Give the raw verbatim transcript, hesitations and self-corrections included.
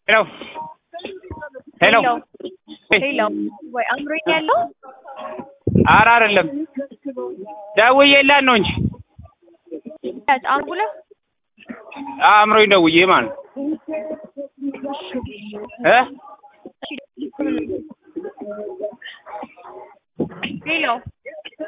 ሄሎ ሄሎ ሄሎ ወይ አምሮኝ ያለው ኧረ አይደለም ደውዬላት ነው እንጂ አምቡላ አምሮኝ ደውዬ ማለት እ ሄሎ